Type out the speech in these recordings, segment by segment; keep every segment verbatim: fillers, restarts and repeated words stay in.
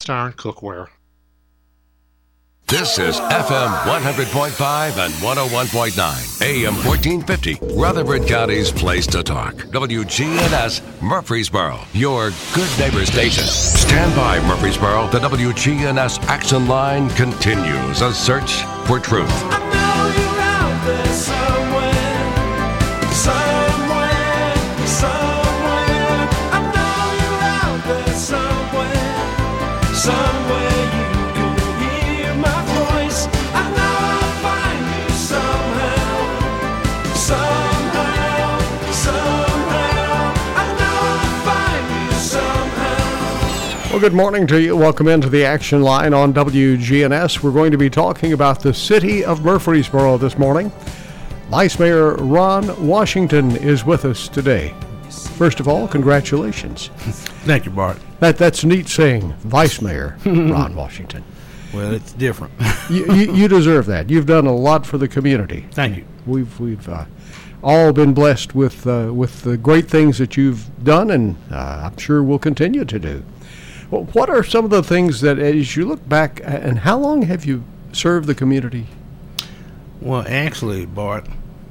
cast iron cookware. This is F M one hundred point five and one oh one point nine, A M fourteen fifty, Rutherford County's place to talk. W G N S Murfreesboro, your good neighbor station. Stand by, Murfreesboro. The W G N S Action Line continues a search for truth. I know you're out there somewhere, somewhere, somewhere. I know you're out there somewhere, somewhere. Well, good morning to you. Welcome into the Action Line on W G N S. We're going to be talking about the city of Murfreesboro this morning. Vice Mayor Ron Washington is with us today. First of all, congratulations. Thank you, Bart. That That's neat saying, Vice Mayor Ron Washington. Well, it's different. you, you, you deserve that. You've done a lot for the community. Thank you. We've we've uh, all been blessed with uh, with the great things that you've done, and uh, I'm sure will continue to do. Well, what are some of the things that, as you look back, and how long have you served the community? Well, actually, Bart,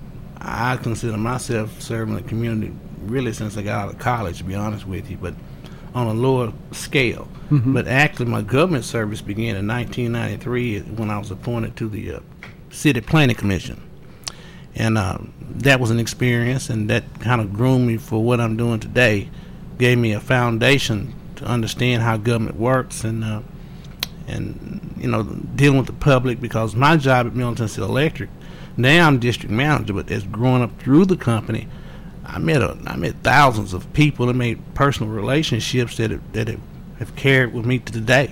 I consider myself serving the community really since I got out of college, to be honest with you, but on a lower scale. Mm-hmm. But actually, my government service began in nineteen ninety-three when I was appointed to the uh, City Planning Commission. And uh, that was an experience, and that kind of groomed me for what I'm doing today, gave me a foundation to understand how government works and uh, and you know dealing with the public, because my job at Milton City Electric, now I'm district manager, but as growing up through the company, I met a, I met thousands of people and made personal relationships that have, that have, have carried with me to today.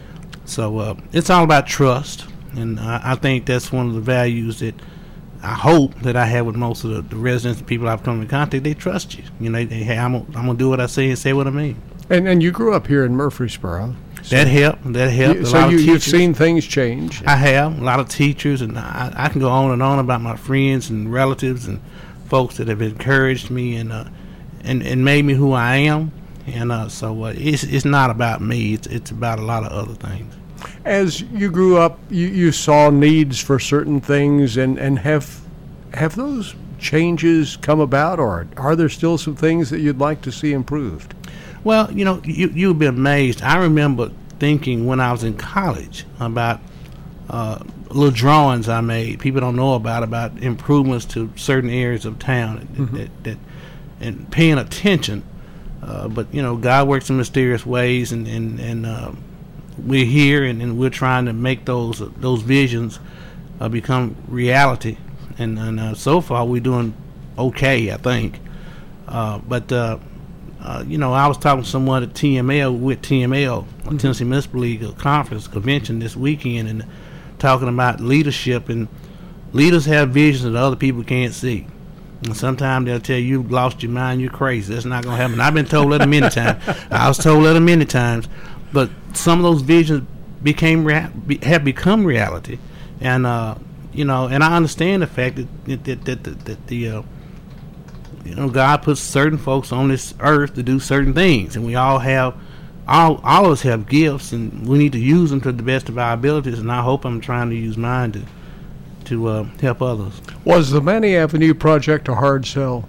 So uh, it's all about trust, and I, I think that's one of the values that I hope that I have with most of the, the residents and people I've come in contact. They trust you. You know, they, hey, I'm gonna, I'm gonna do what I say and say what I mean. And and you grew up here in Murfreesboro. So that helped. That helped. You, a so lot you, of you've seen things change. I have. A lot of teachers, and I, I can go on and on about my friends and relatives and folks that have encouraged me and uh, and, and made me who I am. And uh, so uh, it's it's not about me. It's it's about a lot of other things. As you grew up, you, you saw needs for certain things, and, and have have those changes come about, or are there still some things that you'd like to see improved? Well, you know, you, you'd be amazed. I remember thinking when I was in college about uh, little drawings I made, people don't know about, about improvements to certain areas of town, mm-hmm. that, that, and paying attention. Uh, but, you know, God works in mysterious ways, and, and, and uh, we're here, and, and we're trying to make those uh, those visions uh, become reality. And, and uh, so far, we're doing okay, I think. Uh, but... Uh, Uh, you know, I was talking to someone at T M L, with T M L, mm-hmm. Tennessee Municipal League Conference Convention this weekend, and talking about leadership. And leaders have visions that other people can't see. And sometimes they'll tell you, you've lost your mind, you're crazy. That's not going to happen. I've been told that many times. I was told that many times. But some of those visions became rea- be, have become reality. And, uh, you know, and I understand the fact that, that, that, that, that the... Uh, You know, God puts certain folks on this earth to do certain things, and we all have, all all of us have gifts, and we need to use them to the best of our abilities. And I hope I'm trying to use mine to to uh, help others. Was the Manny Avenue project a hard sell?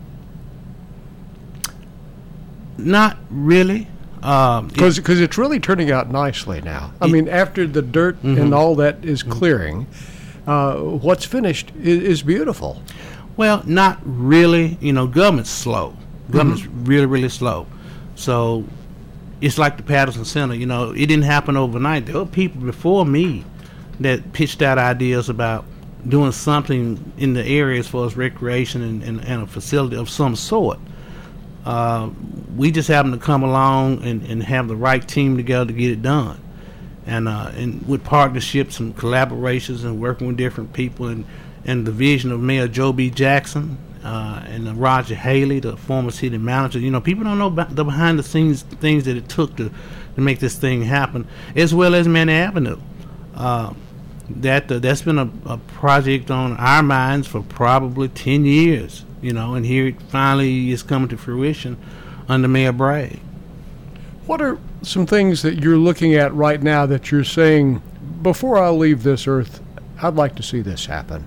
Not really, because um, because it, it's really turning out nicely now. I it, mean, after the dirt mm-hmm. and all that is clearing, uh, what's finished is, is beautiful. Well, not really. You know, government's slow. Government's mm-hmm. really, really slow. So it's like the Patterson Center. You know, it didn't happen overnight. There were people before me that pitched out ideas about doing something in the area as far as recreation and, and, and a facility of some sort. Uh, we just happened to come along and, and have the right team together to get it done. And, uh, and with partnerships and collaborations and working with different people, and and the vision of Mayor Joe B. Jackson uh, and uh, Roger Haley, the former city manager. You know, people don't know about the behind-the-scenes things that it took to, to make this thing happen, as well as Manny Avenue. Uh, that uh, that's been a, a project on our minds for probably ten years, you know, and here it finally is coming to fruition under Mayor Bragg. What are some things that you're looking at right now that you're saying, before I leave this earth, I'd like to see this happen?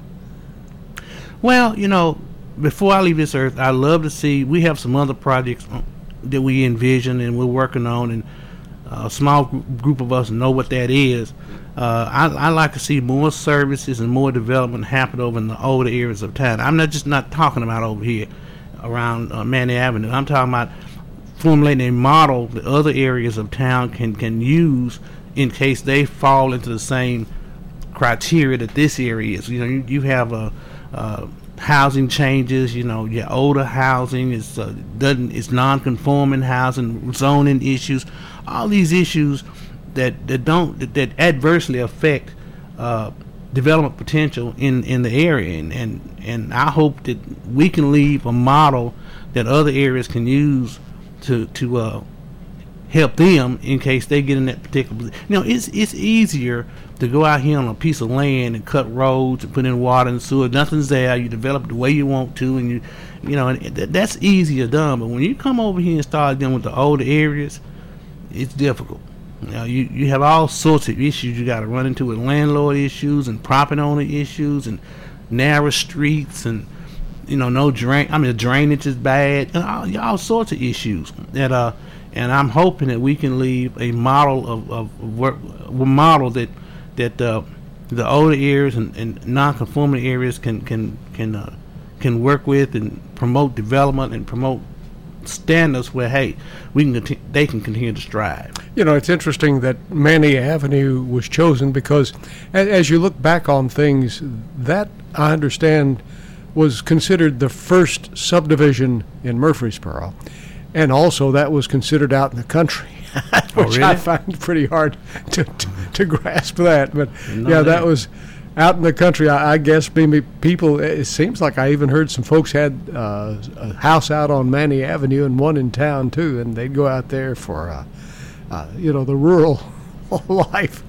Well, you know, before I leave this earth, I love to see, we have some other projects that we envision and we're working on, and a small group of us know what that is. Uh, I, I like to see more services and more development happen over in the older areas of town. I'm not just not talking about over here around uh, Manny Avenue. I'm talking about formulating a model that other areas of town can, can use in case they fall into the same criteria that this area is. You know, you, you have a, uh, housing changes. You know, your older housing is uh, doesn't is non-conforming housing, zoning issues, all these issues that that don't that, that adversely affect uh, development potential in, in the area, and, and and I hope that we can leave a model that other areas can use to to uh, help them in case they get in that particular. You know, it's it's easier to go out here on a piece of land and cut roads and put in water and sewer. Nothing's there. You develop the way you want to, and you, you know, and th- that's easier done. But when you come over here and start dealing with the older areas, it's difficult. You know, you, you have all sorts of issues you got to run into with landlord issues and property owner issues and narrow streets and, you know, no drain. I mean, the drainage is bad. And all, all sorts of issues that uh, and I'm hoping that we can leave a model of of work, a model that. that uh, the older areas and, and non-conforming areas can can can uh, can work with and promote development and promote standards where, hey, we can conti- they can continue to strive. You know, it's interesting that Manny Avenue was chosen because, as, as you look back on things, that I understand was considered the first subdivision in Murfreesboro, and also that was considered out in the country. Which oh, really? I find pretty hard to, to, to grasp that. But no, yeah, that that. was out in the country. I, I guess maybe people, it seems like I even heard some folks had uh, a house out on Manny Avenue and one in town too, and they'd go out there for, uh, uh, you know, the rural life.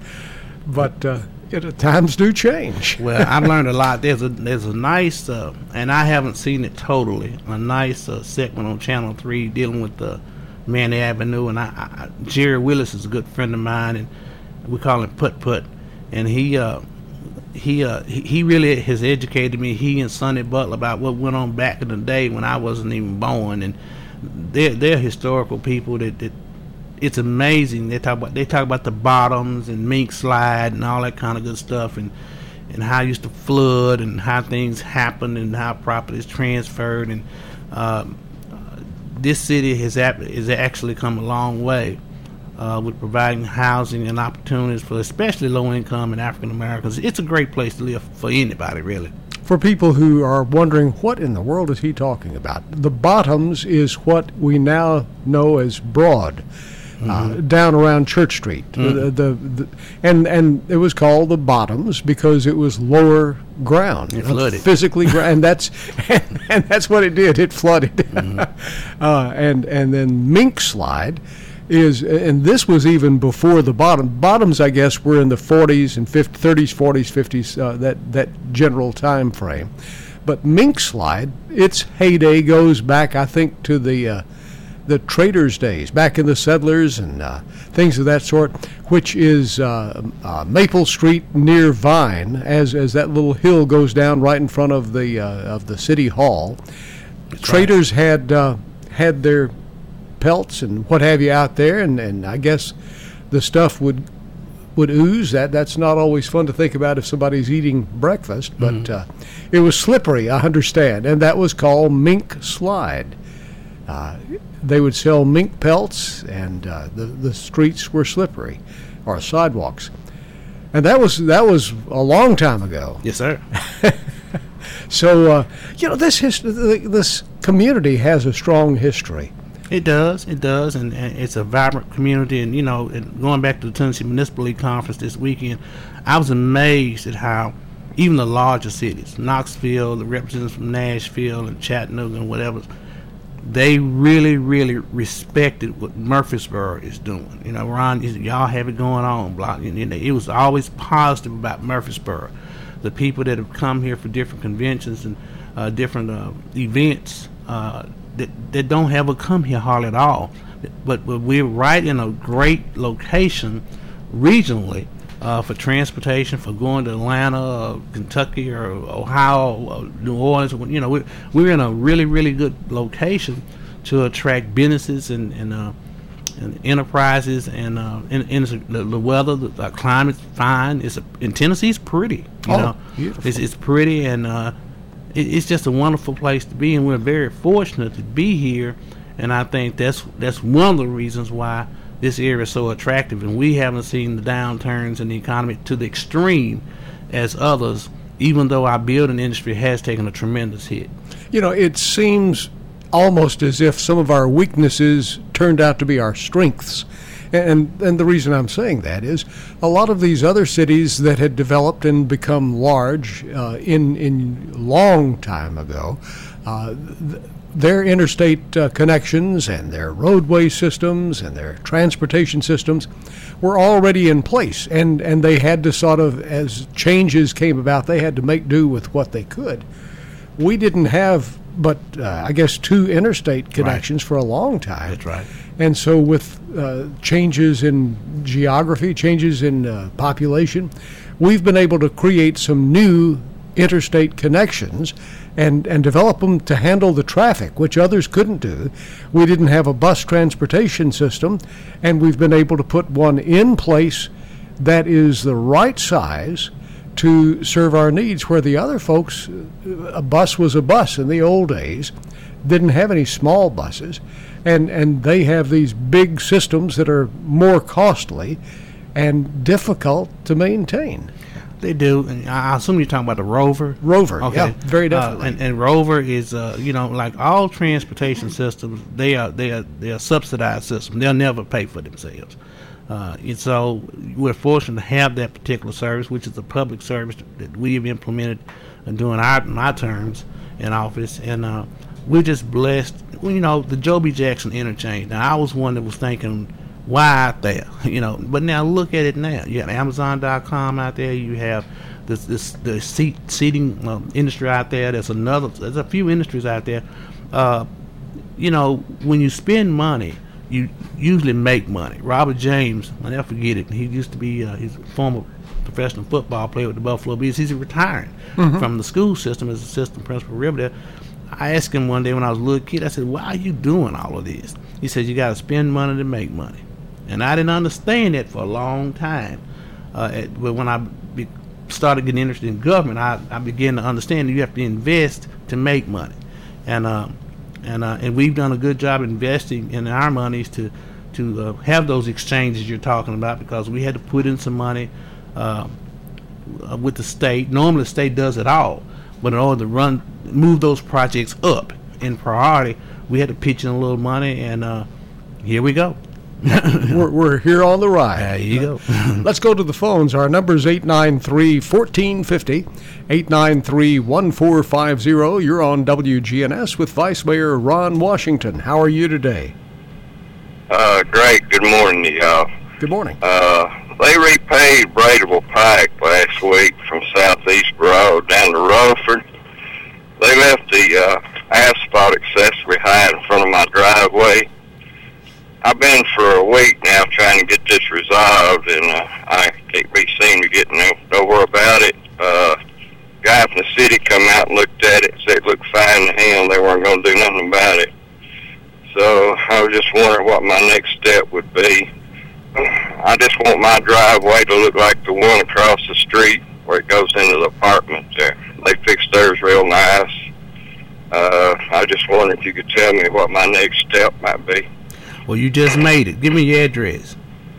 But uh, you know, times do change. Well, I've learned a lot. There's a there's a nice, uh, and I haven't seen it totally, a nice uh, segment on Channel three dealing with the Manny Avenue, and I, I, Jerry Willis is a good friend of mine, and we call him Put Put, and he uh, he, uh, he he really has educated me. He and Sonny Butler about what went on back in the day when I wasn't even born, and they're they're historical people that, that it's amazing. They talk about they talk about the bottoms and Mink Slide and all that kind of good stuff, and and how it used to flood and how things happened and how property is transferred, and um, this city has has actually come a long way uh, with providing housing and opportunities for especially low-income and African Americans. It's a great place to live for anybody, really. For people who are wondering, what in the world is he talking about? The Bottoms is what we now know as Broad, mm-hmm. uh, down around Church Street. Mm-hmm. The, the, the, and, and it was called the Bottoms because it was lower ground. It flooded. Physically, and that's and, and that's what it did. It flooded. Mm-hmm. uh, and and then Mink Slide is, and this was even before the bottom. Bottoms, I guess, were in the forties and fifties, thirties, forties, fifties, uh, that that general time frame. But Mink Slide, its heyday goes back, I think, to the uh, the traders' days, back in the settlers and uh, things of that sort, which is uh, uh, Maple Street near Vine, as as that little hill goes down right in front of the uh, of the city hall. That's traders right. had uh, had their pelts and what have you out there, and, and I guess the stuff would would ooze. That that's not always fun to think about if somebody's eating breakfast, but mm-hmm. uh, it was slippery, I understand, and that was called Mink Slide. Uh, they would sell mink pelts, and uh, the the streets were slippery, or sidewalks, and that was that was a long time ago. Yes, sir. So uh, you know, this his, this community has a strong history. It does, it does, and, and it's a vibrant community. And you know, and going back to the Tennessee Municipal League Conference this weekend, I was amazed at how even the larger cities, Knoxville, the representatives from Nashville and Chattanooga and whatever, they really, really respected what Murfreesboro is doing. You know, Ron, y'all have it going on. Block. You know, it was always positive about Murfreesboro. The people that have come here for different conventions and uh, different uh, events uh, that that don't ever come here hardly at all, but, but we're right in a great location regionally uh, for transportation, for going to Atlanta, or Kentucky, or Ohio, or New Orleans. You know, we're, we're in a really, really good location to attract businesses and, and, uh, and enterprises. And, uh, and, and the, the weather, the, the climate's fine. It's a, and Tennessee's pretty. You oh, know, beautiful. It's, it's pretty, and uh, it, it's just a wonderful place to be. And we're very fortunate to be here. And I think that's that's one of the reasons why this area is so attractive. And we haven't seen the downturns in the economy to the extreme as others, even though our building industry has taken a tremendous hit. You know, it seems almost as if some of our weaknesses turned out to be our strengths. And and the reason I'm saying that is a lot of these other cities that had developed and become large uh, in in long time ago, uh, th- their interstate uh, connections and their roadway systems and their transportation systems were already in place, and, and they had to sort of, as changes came about, they had to make do with what they could. We didn't have but, uh, I guess, two interstate connections right. for a long time. That's right. And so with uh, changes in geography, changes in uh, population, we've been able to create some new interstate connections and, and develop them to handle the traffic, which others couldn't do. We didn't have a bus transportation system, and we've been able to put one in place that is the right size to serve our needs, where the other folks, a bus was a bus in the old days, didn't have any small buses, and, and they have these big systems that are more costly and difficult to maintain. They do, and I assume you're talking about the Rover. Rover, okay. yeah, very definitely. Uh, and, and Rover is, uh, you know, like all transportation systems, they are they are they are subsidized systems. They'll never pay for themselves, uh, and so we're fortunate to have that particular service, which is a public service that we have implemented during our my terms in office, and uh, we're just blessed. Well, you know, the Joe B. Jackson interchange. Now, I was one that was thinking, why out there, you know? But now look at it now. You got Amazon dot com out there. You have this, this the seat seating um, industry out there. There's another. There's a few industries out there. Uh, you know, when you spend money, you usually make money. Robert James, I'll never forget it. He used to be uh, he's a former professional football player with the Buffalo Bills. He's retiring mm-hmm. from the school system as assistant principal Riverdale. I asked him one day when I was a little kid. I said, "Why are you doing all of this?" He said, "You got to spend money to make money." And I didn't understand that for a long time. Uh, at, but when I be, started getting interested in government, I, I began to understand that you have to invest to make money. And uh, and uh, and we've done a good job investing in our monies to to uh, have those exchanges you're talking about, because we had to put in some money uh, with the state. Normally the state does it all, but in order to run move those projects up in priority, we had to pitch in a little money, and uh, here we go. we're, we're here on the ride. There you go. Let's go to the phones. Our number is eight nine three, one four five zero, eight nine three, one four five zero. You're on W G N S with Vice Mayor Ron Washington. How are you today? Uh, great. Good morning to y'all. Good morning. Uh, they repaved Braidable Pike last week from Southeast Broad down to Rutherford. They left the uh, asphalt accessory high in front of my driveway. I've been for a week now trying to get this resolved, and uh, I can't be seen to get no, nowhere about it. Uh, guy from the city come out and looked at it and said it looked fine to him. They weren't going to do nothing about it. So I was just wondering what my next step would be. I just want my driveway to look like the one across the street where it goes into the apartments there. They fixed theirs real nice. Uh, I just wondered if you could tell me what my next step might be. Well, you just made it. Give me your address.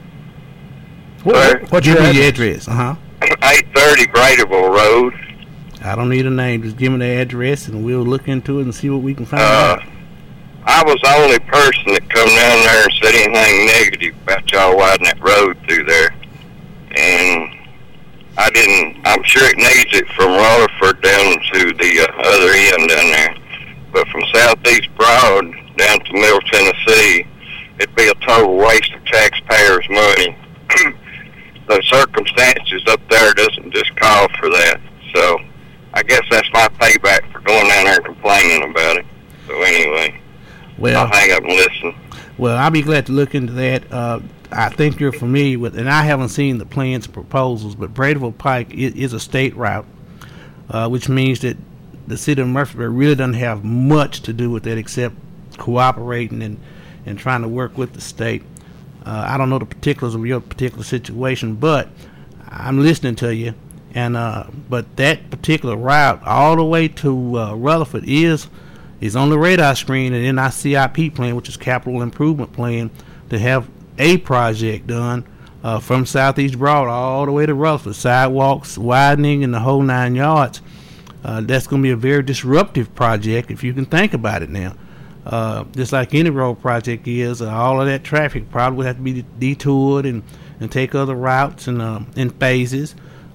What, what's give your me address? your address. Uh-huh. eight thirty Braidable Road. I don't need a name. Just give me the address, and we'll look into it and see what we can find Uh, out. I was the only person that come down there and said anything negative about y'all widening that road through there. And I didn't, I'm sure it needs it from Rutherford down to the uh, other end down there. But from Southeast Broad down to Middle Tennessee, it'd be a total waste of taxpayers' money. The circumstances up there doesn't just call for that. So I guess that's my payback for going down there and complaining about it. So anyway, Well, I'll hang up and listen. Well, I'll be glad to look into that. Uh, I think you're familiar with, and I haven't seen the plans and proposals, but Bradeville Pike is, is a state route, uh, which means that the city of Murfreesboro really doesn't have much to do with that except cooperating and, and trying to work with the state. Uh, I don't know the particulars of your particular situation, but I'm listening to you. And uh, but that particular route all the way to uh, Rutherford is is on the radar screen and in our C I P plan, which is capital improvement plan, to have a project done uh, from Southeast Broad all the way to Rutherford, sidewalks, widening, and the whole nine yards. Uh, that's going to be a very disruptive project if you can think about it now. Uh, just like any road project is, uh, all of that traffic probably would have to be detoured and, and take other routes and um, in phases.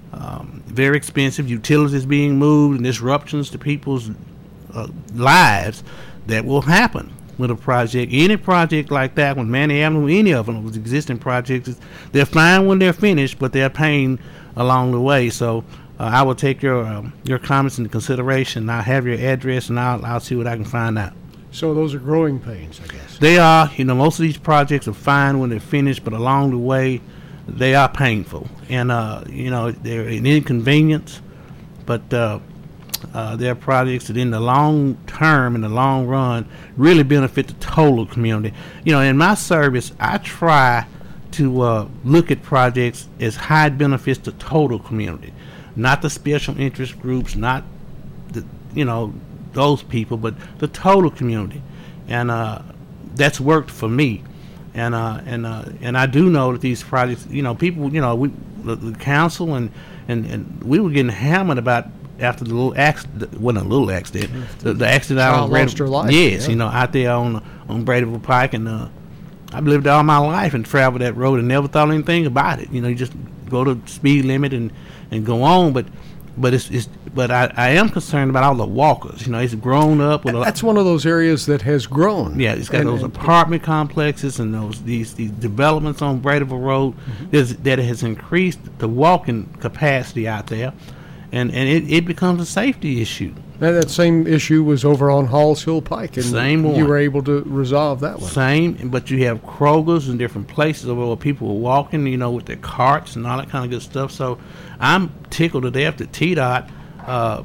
Um, very expensive, utilities being moved and disruptions to people's uh, lives that will happen with a project. Any project like that, when Manny Avenue, any of them, was existing projects, they're fine when they're finished, but they're paying along the way. So uh, I will take your um, your comments into consideration. I'll have your address, and I'll, I'll see what I can find out. So those are growing pains, I guess. They are. You know, most of these projects are fine when they're finished, but along the way, they are painful. And, uh, you know, they're an inconvenience, but uh, uh, they're projects that in the long term, in the long run, really benefit the total community. You know, in my service, I try to uh, look at projects as high benefits to total community, not the special interest groups, not the, you know, those people, but the total community. And uh, that's worked for me. And uh, and uh, and I do know that these projects, you know, people, you know, we, the, the council and, and, and we were getting hammered about after the little accident, wasn't a little accident, the, the accident out on lost her life. Yes, yeah. you know, out there on on Bradeville Pike, and uh, I've lived all my life and traveled that road and never thought anything about it. You know, you just go to speed limit and, and go on, but but it's it's but I, I am concerned about all the walkers. You know, it's grown up with a That's one of those areas that has grown. Yeah, it's got and, those and, apartment complexes and those these, these developments on Bradeville Road mm-hmm. that has increased the walking capacity out there, and, and it, it becomes a safety issue. Now, that same issue was over on Halls Hill Pike, and same one. You were able to resolve that one. Same, but you have Kroger's and different places where people are walking, you know, with their carts and all that kind of good stuff. So I'm tickled to death that T DOT uh,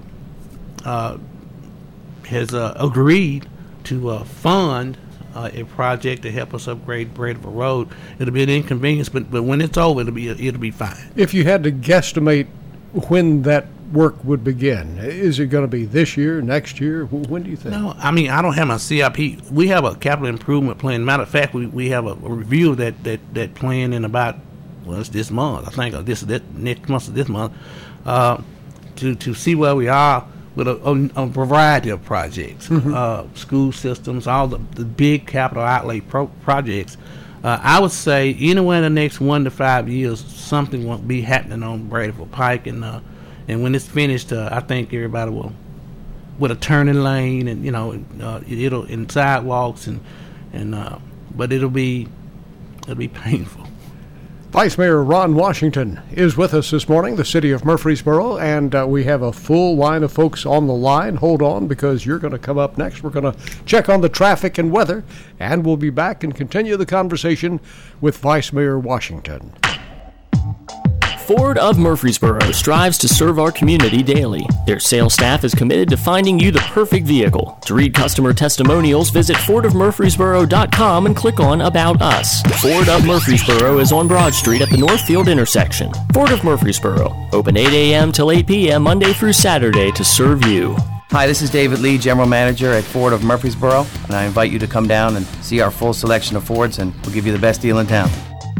uh, has uh, agreed to uh, fund uh, a project to help us upgrade Bradeville Road. It'll be an inconvenience, but but when it's over, it'll be it'll be fine. If you had to guesstimate when that work would begin, is it going to be this year, next year? When do you think? No, I mean, I don't have my C I P. We have a capital improvement plan. Matter of fact, we, we have a, a review of that, that, that plan in about, well, it's this month. I think or this that next month or this month, uh, to to see where we are with a, a, a variety of projects, mm-hmm. uh, school systems, all the, the big capital outlay pro- projects. Uh, I would say anywhere in the next one to five years, something will be happening on Bradeville Pike, and uh, and when it's finished, uh, I think everybody will, with a turning lane, and you know, uh, it, it'll in sidewalks, and and uh, but it'll be it'll be painful. Vice Mayor Ron Washington is with us this morning, the city of Murfreesboro, and uh, we have a full line of folks on the line. Hold on, because you're going to come up next. We're going to check on the traffic and weather, and we'll be back and continue the conversation with Vice Mayor Washington. Ford of Murfreesboro strives to serve our community daily. Their sales staff is committed to finding you the perfect vehicle. To read customer testimonials, visit ford of murfreesboro dot com and click on About Us. Ford of Murfreesboro is on Broad Street at the Northfield intersection. Ford of Murfreesboro, open eight a.m. till eight p.m. Monday through Saturday to serve you. Hi, this is David Lee, General Manager at Ford of Murfreesboro, and I invite you to come down and see our full selection of Fords, and we'll give you the best deal in town.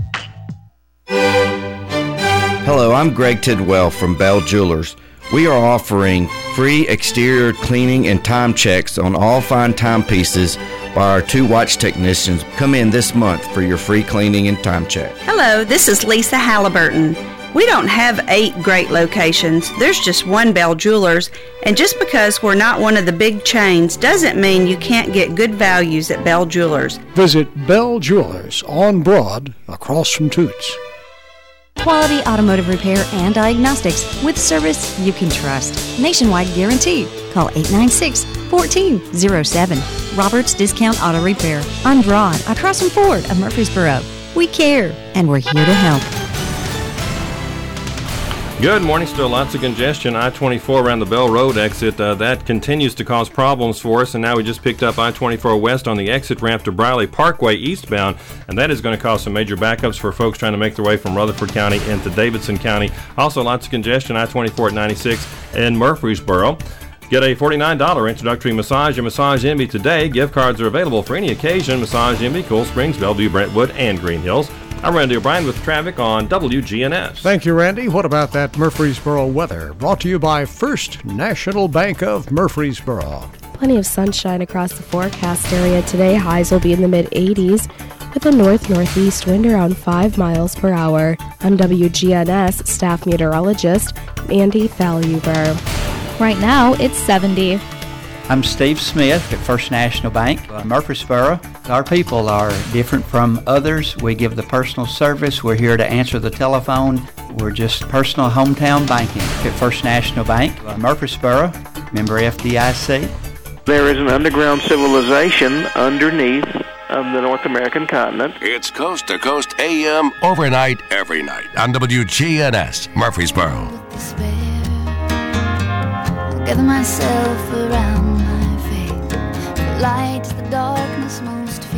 Hello, I'm Greg Tidwell from Bell Jewelers. We are offering free exterior cleaning and time checks on all fine timepieces by our two watch technicians. Come in this month for your free cleaning and time check. Hello, this is Lisa Halliburton. We don't have eight great locations. There's just one Bell Jewelers, and just because we're not one of the big chains doesn't mean you can't get good values at Bell Jewelers. Visit Bell Jewelers on Broad, across from Toots. Quality automotive repair and diagnostics with service you can trust. Nationwide guarantee. Call eight nine six, one four zero seven. Roberts Discount Auto Repair. I'm Ron, across from Ford of Murfreesboro. We care, and we're here to help. Good morning. Still lots of congestion. I twenty-four around the Bell Road exit. Uh, that continues to cause problems for us. And now we just picked up I twenty-four West on the exit ramp to Briley Parkway eastbound. And that is going to cause some major backups for folks trying to make their way from Rutherford County into Davidson County. Also lots of congestion. I twenty-four at ninety-six in Murfreesboro. Get a forty-nine dollars introductory massage and Massage Envy today. Gift cards are available for any occasion. Massage Envy, Cool Springs, Bellevue, Brentwood, and Green Hills. I'm Randy O'Brien with traffic on W G N S. Thank you, Randy. What about that Murfreesboro weather? Brought to you by First National Bank of Murfreesboro. Plenty of sunshine across the forecast area today. Highs will be in the mid eighties with a north-northeast wind around five miles per hour. I'm W G N S staff meteorologist Mandy Faluber. Right now, it's seventy. I'm Steve Smith at First National Bank, uh, Murfreesboro. Our people are different from others. We give the personal service. We're here to answer the telephone. We're just personal hometown banking at First National Bank, uh, Murfreesboro, member F D I C. There is an underground civilization underneath of the North American continent. It's Coast to Coast A M overnight every night on W G N S Murfreesboro. Gather myself around my faith. The light is the darkness most fear.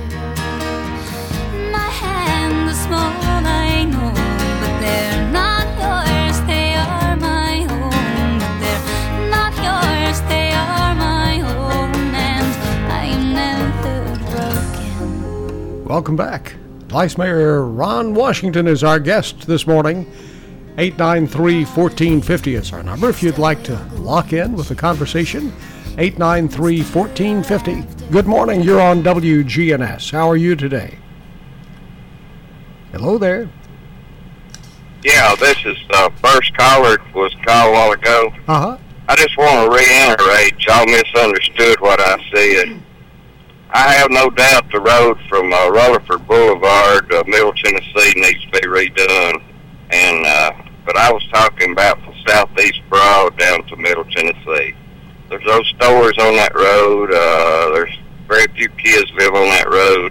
In my hand, the small I know, but they're not yours. They are my own, but they're not yours. They are my own, and I am never broken. Welcome back. Vice Mayor Ron Washington is our guest this morning. eight nine three, one four five zero is our number. If you'd like to lock in with the conversation, eight nine three, one four five zero. Good morning. You're on W G N S. How are you today? Hello there. Yeah, this is the first caller was called a while ago. Uh-huh. I just want to reiterate, y'all misunderstood what I said. I have no doubt the road from uh, Rutherford Boulevard to Middle Tennessee needs to be redone. And uh, but I was talking about from Southeast Broad down to Middle Tennessee. There's no stores on that road. Uh, there's very few kids live on that road.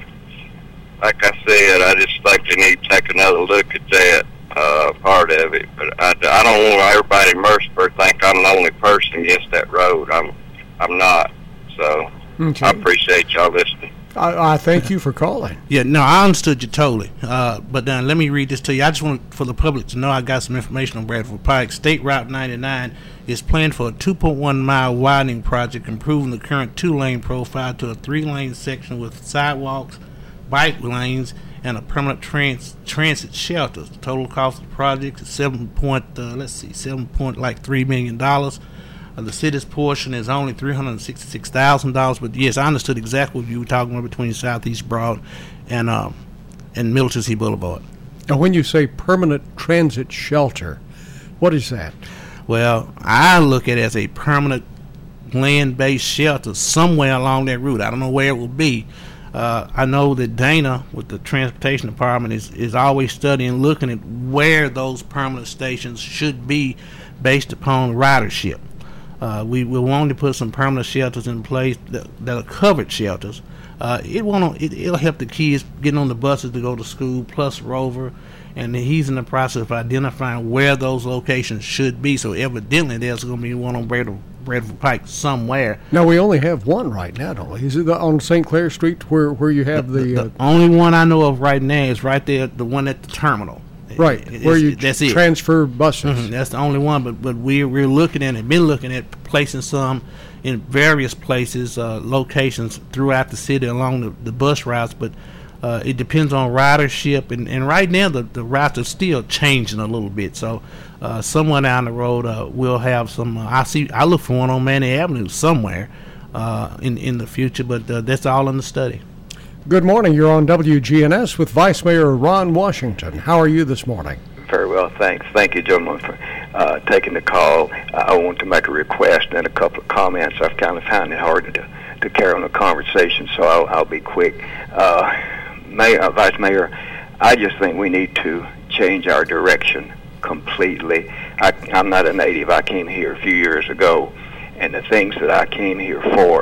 Like I said, I just think they need to take another look at that uh, part of it. But I, I don't want everybody in Murfreesboro to think I'm the only person against that road. I'm I'm not. So okay. I appreciate y'all listening. I, I thank you for calling. Yeah, no, I understood you totally. Uh, but then let me read this to you. I just want for the public to know I got some information on Bradford Pike. State Route ninety-nine is planned for a two point one mile widening project, improving the current two-lane profile to a three-lane section with sidewalks, bike lanes, and a permanent trans- transit shelter. The total cost of the project is seven point uh, let's see, seven point like three million dollars. Uh, the city's portion is only three hundred sixty-six thousand dollars, but yes, I understood exactly what you were talking about between Southeast Broad and um, and Middle Tennessee Boulevard. Now, when you say permanent transit shelter, what is that? Well, I look at it as a permanent land-based shelter somewhere along that route. I don't know where it will be. Uh, I know that Dana, with the Transportation Department, is, is always studying, looking at where those permanent stations should be based upon ridership. Uh, we will want to put some permanent shelters in place that, that are covered shelters. Uh, it won't. It, it'll help the kids getting on the buses to go to school, plus Rover, and he's in the process of identifying where those locations should be. So evidently, there's going to be one on Bradford, Bradford Pike somewhere. Now we only have one right now, don't we? Is it on Saint Clair Street where where you have the? The, the, uh, the only one I know of right now is right there, the one at the terminal. Right, it, where you that's tr- it. transfer buses. Mm-hmm, that's the only one, but but we're, we're looking at it, been looking at placing some in various places, uh, locations throughout the city along the, the bus routes, but uh, it depends on ridership, and, and right now the, the routes are still changing a little bit, so uh, somewhere down the road uh, we'll have some, uh, I see, I look for one on Manny Avenue somewhere uh, in, in the future, but uh, that's all in the study. Good morning. You're on W G N S with Vice Mayor Ron Washington. How are you this morning? Very well, thanks. Thank you, gentlemen, for uh, taking the call. Uh, I want to make a request and a couple of comments. I've kind of found it hard to to carry on a conversation, so I'll, I'll be quick. Uh, Mayor, uh, Vice Mayor, I just think we need to change our direction completely. I, I'm not a native. I came here a few years ago, and the things that I came here for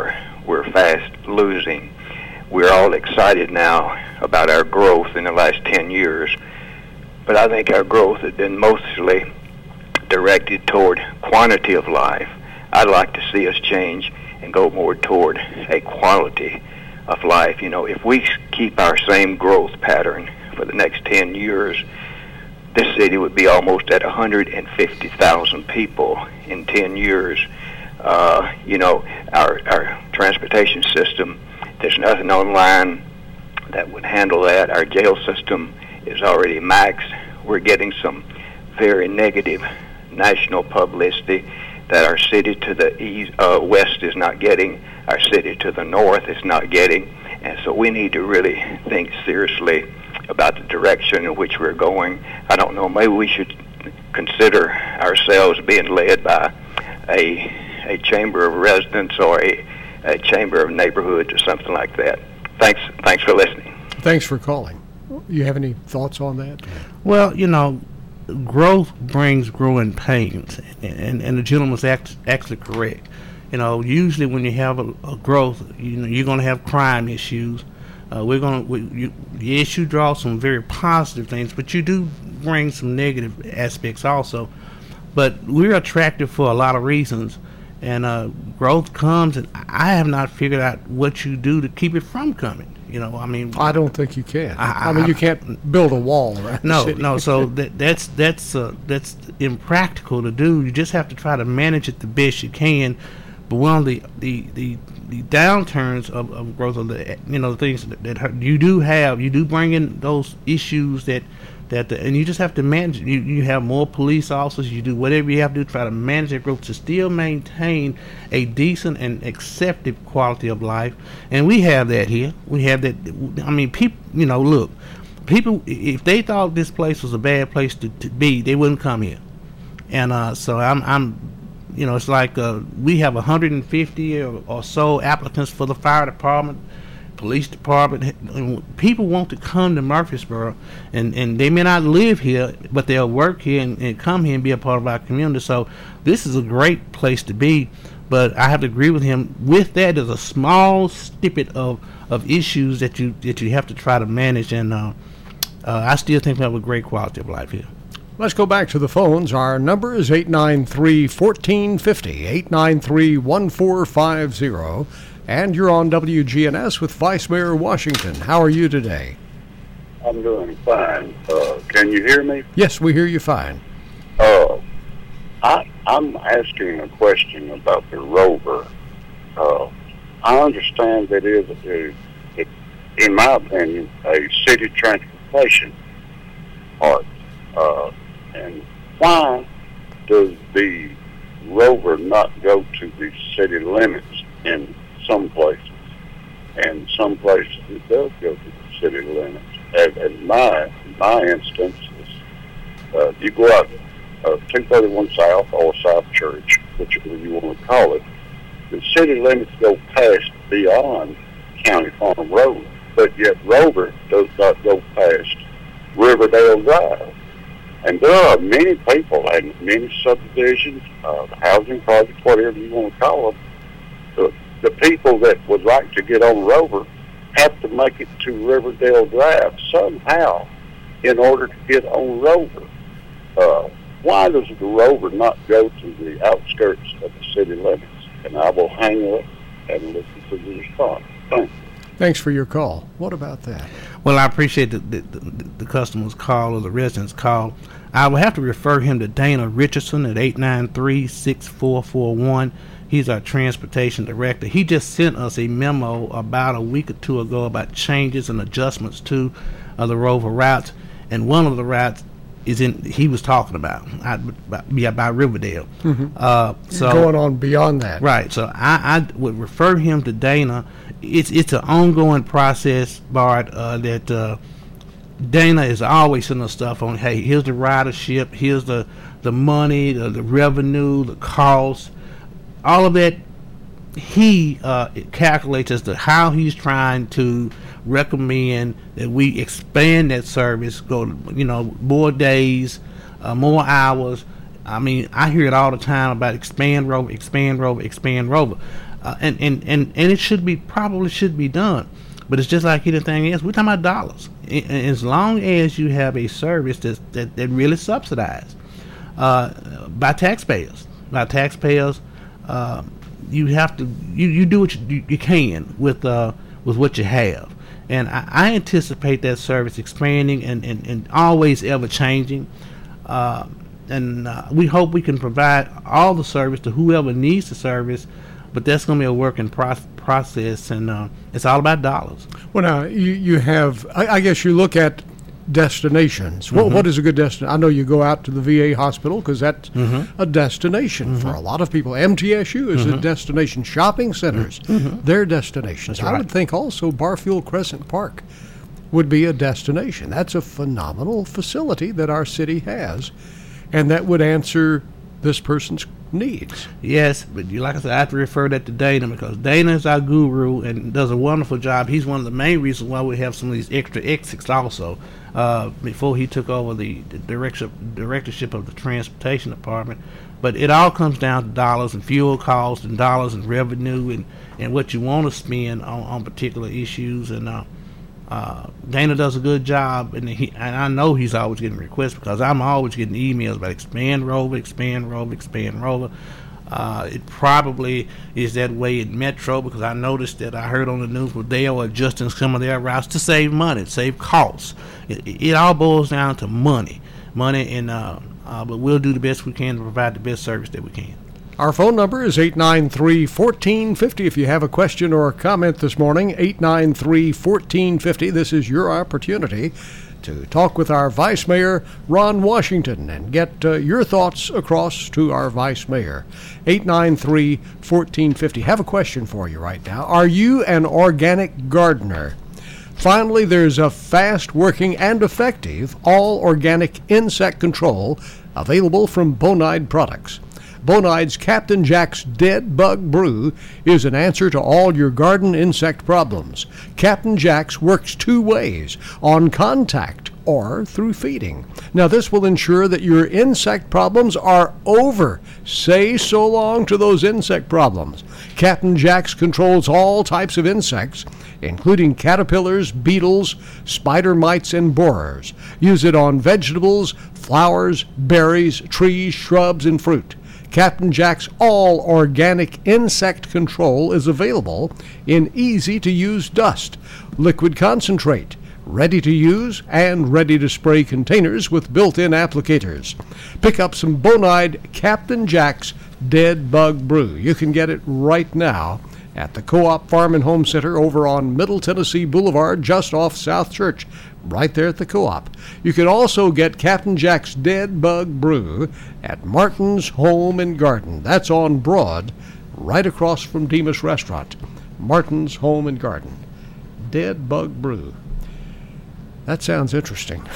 we're fast losing. We're all excited now about our growth in the last ten years, but I think our growth has been mostly directed toward quantity of life. I'd like to see us change and go more toward a quality of life. You know, if we keep our same growth pattern for the next ten years, this city would be almost at one hundred fifty thousand people in ten years. Uh, you know, our, our transportation system, there's nothing online that would handle that. Our jail system is already maxed. We're getting some very negative national publicity that our city to the east, uh, west is not getting, our city to the north is not getting, and so we need to really think seriously about the direction in which we're going. I don't know, maybe we should consider ourselves being led by a a chamber of residents or a, a chamber of neighborhoods or something like that. Thanks, thanks for listening. Thanks for calling. You have any thoughts on that? Well, you know, growth brings growing pains, and, and, and the gentleman's act, actually correct. You know, usually when you have a, a growth, you know, you're going to have crime issues. Uh, we're going to, yes, you draw some very positive things, but you do bring some negative aspects also. But we're attractive for a lot of reasons, and uh, growth comes, and I have not figured out what you do to keep it from coming. You know, I mean, I don't think you can. I, I mean, I, you can't build a wall around no, the city. no. So that, that's that's uh, that's impractical to do. You just have to try to manage it the best you can. But one of the the, the, the downturns of, of growth of the you know the things that, that you do have, you do bring in those issues that. That the, and you just have to manage it. You, you have more police officers. You do whatever you have to do to try to manage that growth to still maintain a decent and accepted quality of life. And we have that here. We have that. I mean, people. You know, look, people. If they thought this place was a bad place to, to be, they wouldn't come here. And uh, so I'm, I'm. You know, it's like uh, we have one hundred fifty or, or so applicants for the fire department. Police department. People want to come to Murfreesboro, and, and they may not live here, but they'll work here and, and come here and be a part of our community. So this is a great place to be. But I have to agree with him. With that, there's a small snippet of, of issues that you that you have to try to manage, and uh, uh, I still think we have a great quality of life here. Let's go back to the phones. Our number is eight nine three, one four five zero, eight nine three, one four five zero. And you're on W G N S with Vice Mayor Washington. How are you today? I'm doing fine. Uh, can you hear me? Yes, we hear you fine. Uh, I, I'm asking a question about the Rover. Uh, I understand that it is, a, it, in my opinion, a city transportation part. Uh, and why does the Rover not go to the city limits in some places, and some places it does go to the city limits? And, and my my instance is, uh, you go out uh, two thirty-one South or South Church, whichever you want to call it, the city limits go past beyond County Farm Road, but yet Rover does not go past Riverdale Drive. And there are many people and many subdivisions, uh, housing projects, whatever you want to call them. The, the people that would like to get on Rover have to make it to Riverdale Drive somehow in order to get on Rover. Uh, why does the Rover not go to the outskirts of the city limits? And I will hang up and listen to the response. Thanks. Thanks for your call. What about that? Well, I appreciate the, the, the, the customer's call or the resident's call. I will have to refer him to Dana Richardson at eight nine three, six four four one. He's our transportation director. He just sent us a memo about a week or two ago about changes and adjustments to uh, the Rover routes. And one of the routes is in, he was talking about, about, yeah, by Riverdale. Mm-hmm. Uh, so going on beyond that. Right. So I, I would refer him to Dana. It's it's an ongoing process, Bart, uh, that uh, Dana is always sending us stuff on, hey, here's the ridership, here's the, the money, the, the revenue, the cost, all of that. He uh, calculates as to how he's trying to recommend that we expand that service, go to, you know, more days, uh, more hours. I mean, I hear it all the time about expand Rover, expand Rover, expand Rover. uh, and, and, and, and it should be probably should be done. But it's just like anything else. We're talking about dollars. I, as long as you have a service that's, that that really subsidized uh, by taxpayers, by taxpayers, uh, you have to you, you do what you, you can with uh, with what you have. And I, I anticipate that service expanding and, and, and always ever changing. Uh, and uh, we hope we can provide all the service to whoever needs the service, but that's going to be a working pro- process, and uh, it's all about dollars. Well, now, you, you have, I, I guess you look at destinations. Mm-hmm. What, what is a good destination? I know you go out to the V A hospital because that's Mm-hmm. a destination Mm-hmm. for a lot of people. M T S U is a Mhm. destination. Shopping centers, Mhm. they're destinations. That's I right. would think also Barfield Crescent Park would be a destination. That's a phenomenal facility that our city has, and that would answer this person's needs. Yes, but you, like I said, I have to refer that to Dana, because Dana is our guru and does a wonderful job. He's one of the main reasons why we have some of these extra exits also. Uh, before he took over the, the directorship, directorship of the transportation department. But it all comes down to dollars and fuel costs and dollars and revenue and, and what you want to spend on, on particular issues. And uh, uh, Dana does a good job, and he and I know he's always getting requests, because I'm always getting emails about expand Rover, expand Rover, expand Rover. Uh, it probably is that way in Metro, because I noticed that I heard on the news where they are adjusting some of their routes to save money, save costs. It, it, it all boils down to money, money, and uh, uh, but we'll do the best we can to provide the best service that we can. Our phone number is eight nine three, one four five zero. If you have a question or a comment this morning, eight nine three, one four five zero. This is your opportunity to talk with our Vice Mayor, Ron Washington, and get uh, your thoughts across to our Vice Mayor. eight nine three, one four five zero. Have a question for you right now. Are you an organic gardener? Finally, there's a fast-working and effective all-organic insect control available from Bonide Products. Bonide's Captain Jack's Dead Bug Brew is an answer to all your garden insect problems. Captain Jack's works two ways, on contact or through feeding. Now, this will ensure that your insect problems are over. Say so long to those insect problems. Captain Jack's controls all types of insects, including caterpillars, beetles, spider mites, and borers. Use it on vegetables, flowers, berries, trees, shrubs, and fruit. Captain Jack's all-organic insect control is available in easy-to-use dust, liquid concentrate, ready-to-use and ready-to-spray containers with built-in applicators. Pick up some Bonide Captain Jack's Dead Bug Brew. You can get it right now at the Co-op Farm and Home Center over on Middle Tennessee Boulevard, just off South Church, right there at the Co-op. You can also get Captain Jack's Dead Bug Brew at Martin's Home and Garden. That's on Broad, right across from Demas Restaurant. Martin's Home and Garden. Dead Bug Brew. That sounds interesting.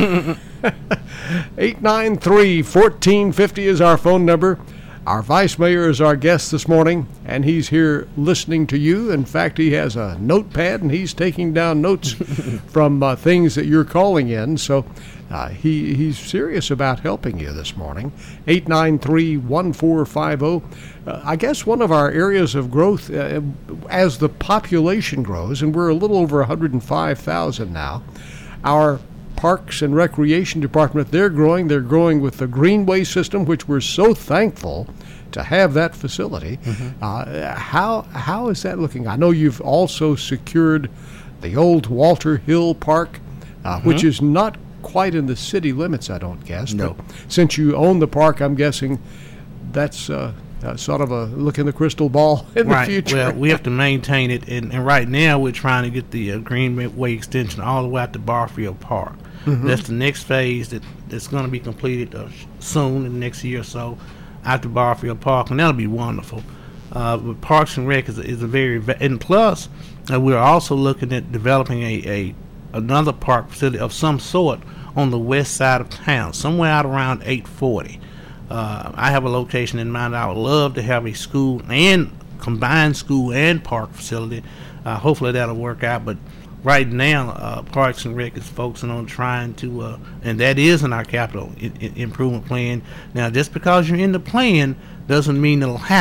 eight nine three, one four five zero is our phone number. Our Vice Mayor is our guest this morning, and he's here listening to you. In fact, he has a notepad, and he's taking down notes from uh, things that you're calling in. So uh, he he's serious about helping you this morning. eight nine three, one four five zero. Uh, I guess one of our areas of growth, uh, as the population grows, and we're a little over one hundred five thousand now, our Parks and Recreation Department, they're growing. They're growing with the Greenway system, which we're so thankful to have that facility. Mm-hmm. Uh, how how is that looking? I know you've also secured the old Walter Hill Park, uh, Mm-hmm. which is not quite in the city limits, I don't guess. No. But since you own the park, I'm guessing that's uh, uh, sort of a look in the crystal ball in Right. the future. Well, we have to maintain it, and, and right now we're trying to get the uh, Greenway extension all the way out to Barfield Park. Mhm. That's the next phase that, that's going to be completed uh, soon, in the next year or so, out to Barfield Park, and that'll be wonderful. Uh, but Parks and Rec is, is a very, ve- and plus, uh, we're also looking at developing a, a another park facility of some sort on the west side of town, somewhere out around eight forty. Uh, I have a location in mind. I would love to have a school and combined school and park facility. Uh, hopefully that'll work out, but right now, uh, Parks and Rec is focusing on trying to, uh, and that is in our capital I- I- improvement plan. Now, just because you're in the plan doesn't mean it'll happen.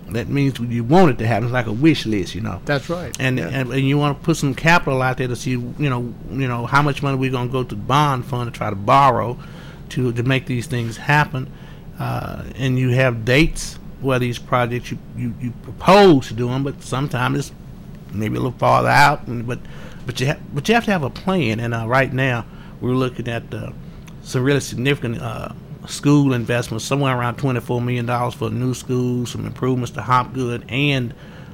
that means you want it to happen. It's like a wish list, you know. That's right. And yeah. and, and you want to put some capital out there to see, you know, you know how much money we're going to go to the bond fund to try to borrow to to make these things happen. Uh, and you have dates where these projects you, you, you propose to do them, but sometimes it's maybe a little farther out. And, but but you have but you have to have a plan. And uh, right now we're looking at uh, some really significant Uh, school investments, somewhere around twenty-four million dollars for a new school, some improvements to Hopgood, and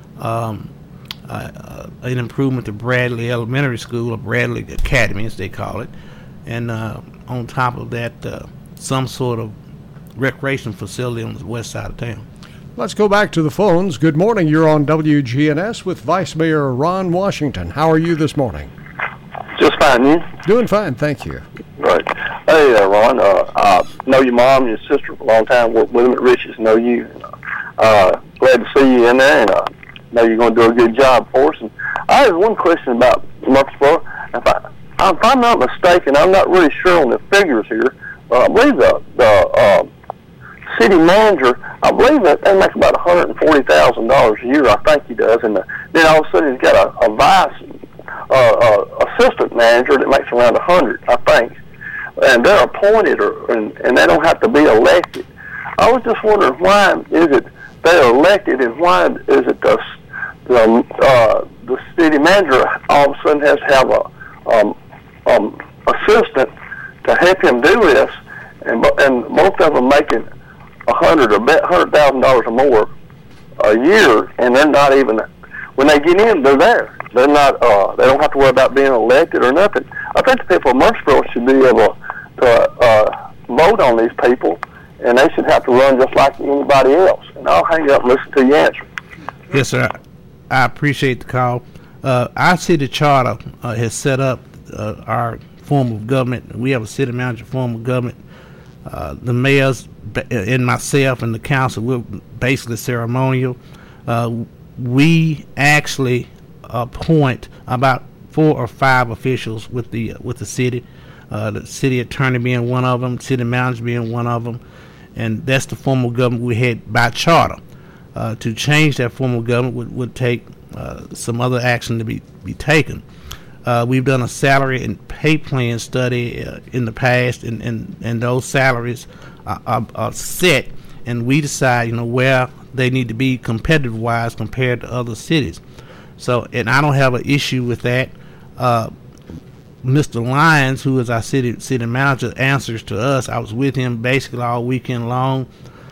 um, uh, uh, an improvement to Bradley Elementary School, or Bradley Academy as they call it, and uh, on top of that, uh, some sort of recreation facility on the west side of town. Let's go back to the phones. Good morning. You're on W G N S with Vice Mayor Ron Washington. How are you this morning? Just fine, you? Doing fine, thank you. Right. Hey, uh, Ron, uh, I know your mom and your sister for a long time, worked with them at Rich's, know you. Uh, glad to see you in there, and uh, know you're going to do a good job for us. And I have one question about Murfreesboro. If, I, if I'm not mistaken, I'm not really sure on the figures here, but I believe the, the uh, city manager, I believe that they make about one hundred forty thousand dollars a year, I think he does, and the, then all of a sudden he's got a, a vice uh, uh, assistant manager that makes around one hundred, I think. And they're appointed, or and, and they don't have to be elected. I was just wondering, why is it they're elected, and why is it the the, uh, the city manager all of a sudden has to have a um, um, assistant to help him do this, and and both of them making a hundred or hundred thousand dollars or more a year, and they're not even when they get in, they're there. They're not. Uh, they don't have to worry about being elected or nothing. I think the people of Murfreesboro should be able to uh, vote on these people, and they should have to run just like anybody else. And I'll hang up and listen to you answer. Yes, sir. I appreciate the call. Uh, our city charter uh, has set up uh, our form of government. We have a city manager form of government. Uh, the mayors and myself and the council, we're basically ceremonial. Uh, we actually appoint about four or five officials with the with the city, uh, the city attorney being one of them, city manager being one of them, and that's the form of government we had by charter. Uh, to change that form of government would, would take uh, some other action to be, be taken. Uh, we've done a salary and pay plan study uh, in the past, and, and, and those salaries are, are, are set, and we decide, you know, where they need to be competitive-wise compared to other cities. So, and I don't have an issue with that. Uh, Mister Lyons, who is our city city manager, answers to us. I was with him basically all weekend long.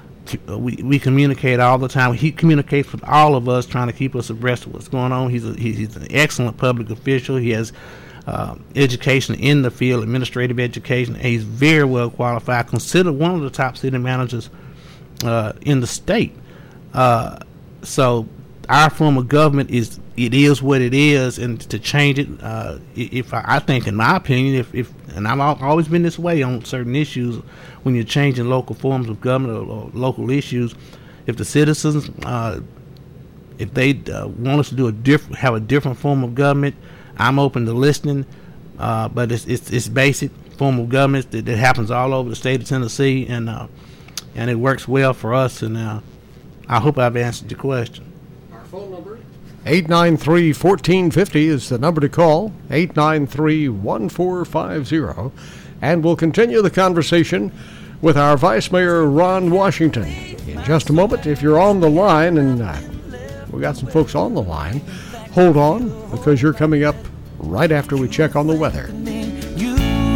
We we communicate all the time. He communicates with all of us, trying to keep us abreast of what's going on. He's a, he's an excellent public official. He has uh, education in the field, administrative education, and he's very well qualified. Considered one of the top city managers uh, in the state. Uh, so our form of government is it is what it is, and to change it, uh, if I, I think, in my opinion, if, if and I've always been this way on certain issues, when you're changing local forms of government or, or local issues, if the citizens, uh, if they uh, want us to do a different, have a different form of government, I'm open to listening. Uh, but it's, it's it's basic form of government that, that happens all over the state of Tennessee, and uh, and it works well for us. And uh, I hope I've answered your question. Our phone number. eight nine three, one four five zero is the number to call, eight nine three, one four five zero. And we'll continue the conversation with our Vice Mayor, Ron Washington, in just a moment. If you're on the line, and uh, we got some folks on the line, hold on, because you're coming up right after we check on the weather. You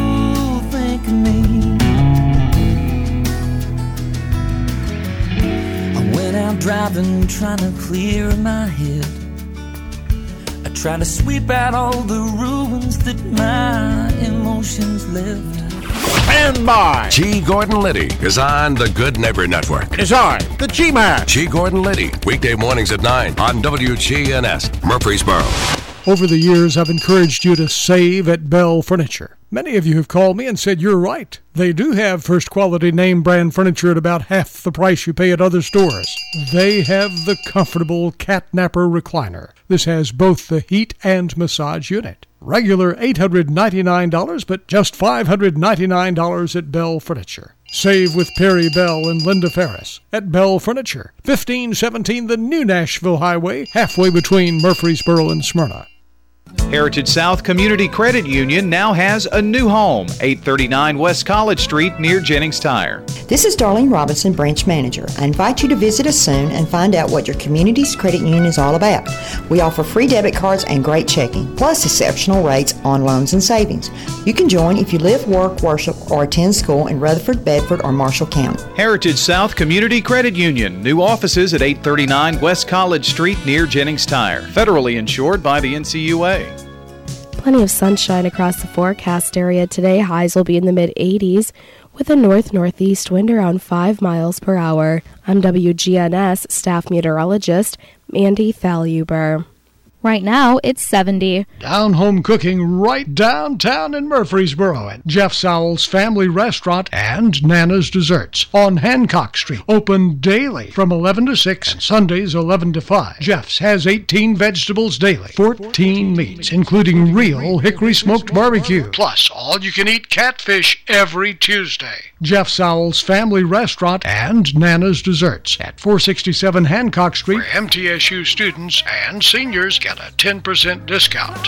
think of me. I went out driving, trying to clear my head. I tried to sweep out all the ruins that my emotions left. Stand by! G. Gordon Liddy is on the Good Neighbor Network. It's I, the G-Man. G. Gordon Liddy, weekday mornings at nine on W G N S, Murfreesboro. Over the years, I've encouraged you to save at Bell Furniture. Many of you have called me and said you're right. They do have first-quality name-brand furniture at about half the price you pay at other stores. They have the comfortable Catnapper recliner. This has both the heat and massage unit. Regular eight hundred ninety-nine dollars, but just five hundred ninety-nine dollars at Bell Furniture. Save with Perry Bell and Linda Ferris at Bell Furniture, fifteen seventeen the New Nashville Highway, halfway between Murfreesboro and Smyrna. Heritage South Community Credit Union now has a new home, eight thirty-nine West College Street near Jennings Tire. This is Darlene Robinson, branch manager. I invite you to visit us soon and find out what your community's credit union is all about. We offer free debit cards and great checking, plus exceptional rates on loans and savings. You can join if you live, work, worship, or attend school in Rutherford, Bedford, or Marshall County. Heritage South Community Credit Union. New offices at eight thirty-nine West College Street near Jennings Tire. Federally insured by the N C U A. Plenty of sunshine across the forecast area today. Highs will be in the mid eighties with a north-northeast wind around five miles per hour. I'm W G N S staff meteorologist Mandy Thaluber. Right now, it's seventy. Down home cooking right downtown in Murfreesboro at Jeff Sowell's Family Restaurant and Nana's Desserts on Hancock Street. Open daily from eleven to six and Sundays eleven to five. Jeff's has eighteen vegetables daily, fourteen meats, including real hickory smoked barbecue, plus all-you-can-eat catfish every Tuesday. Jeff Sowell's Family Restaurant and Nana's Desserts at four sixty-seven Hancock Street, where M T S U students and seniors get a ten percent discount.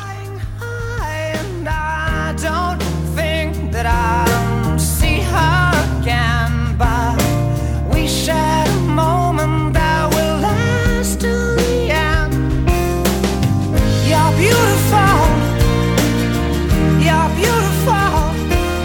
And I don't think that I'll see her again, but we shared a moment that will last till the end. You're beautiful. You're beautiful.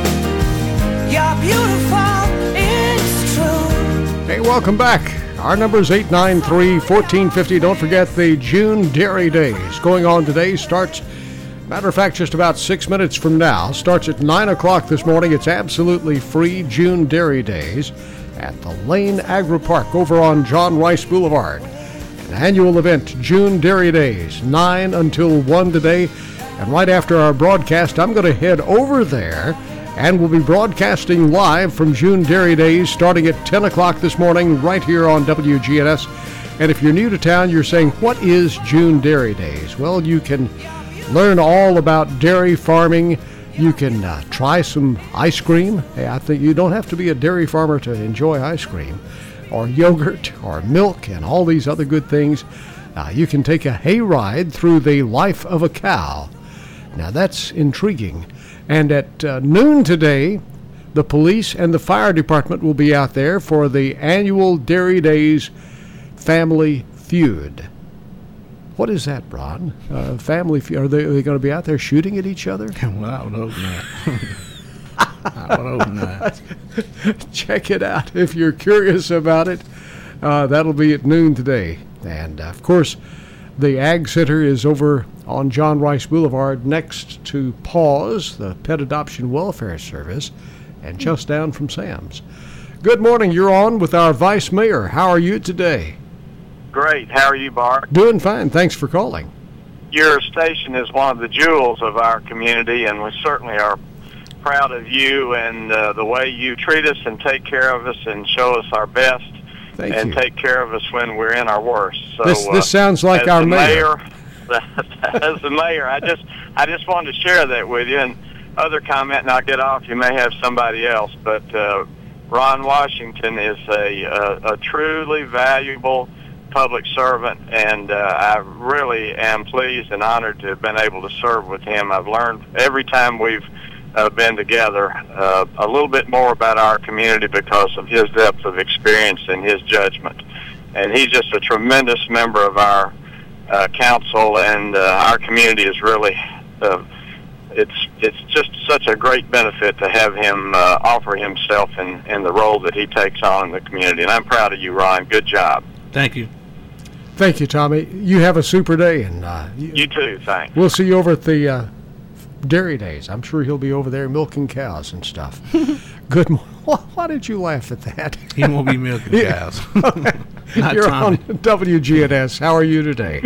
You're beautiful. It's true. Hey, welcome back. Our number is eight nine three, one four five zero. Don't forget the June Dairy Days going on today. Starts, matter of fact, just about six minutes from now. Starts at nine o'clock this morning. It's absolutely free June Dairy Days at the Lane Agri Park over on John Rice Boulevard. An annual event, June Dairy Days, nine until one today. And right after our broadcast, I'm going to head over there and we'll be broadcasting live from June Dairy Days starting at ten o'clock this morning right here on W G N S. And if you're new to town, you're saying, what is June Dairy Days? Well, you can learn all about dairy farming. You can uh, try some ice cream. Hey, I think you don't have to be a dairy farmer to enjoy ice cream, or yogurt, or milk, and all these other good things. Uh, you can take a hay ride through the life of a cow. Now, that's intriguing. And at uh, noon today, the police and the fire department will be out there for the annual Dairy Days Family Feud. What is that, Ron? Uh, family Feud? Are they, are they going to be out there shooting at each other? Well, I would hope not. I would hope not. Check it out if you're curious about it. Uh, that'll be at noon today. And, uh, of course, the Ag Center is over on John Rice Boulevard next to Paws, the Pet Adoption Welfare Service, and just down from Sam's. Good morning. You're on with our Vice Mayor. How are you today? Great. How are you, Bart? Doing fine. Thanks for calling. Your station is one of the jewels of our community, and we certainly are proud of you and uh, the way you treat us and take care of us and show us our best. Thank and you. take care of us when we're in our worst. So this this uh, sounds like as our the mayor. mayor as the mayor, I just I just wanted to share that with you. And other comment, and I'll get off. You may have somebody else, but uh, Ron Washington is a, a a truly valuable public servant, and uh, I really am pleased and honored to have been able to serve with him. I've learned every time we've uh, been together uh, a little bit more about our community because of his depth of experience and his judgment. And he's just a tremendous member of our uh, council, and uh, our community is really, uh, it's it's just such a great benefit to have him uh, offer himself in, in the role that he takes on in the community. And I'm proud of you, Ron. Good job. Thank you. Thank you, Tommy. You have a super day, and uh, you, you too. Thanks. We'll see you over at the uh, Dairy Days. I'm sure he'll be over there milking cows and stuff. Good morning. Why did you laugh at that? He won't be milking cows. Not You're Tommy. on W G N S. How are you today?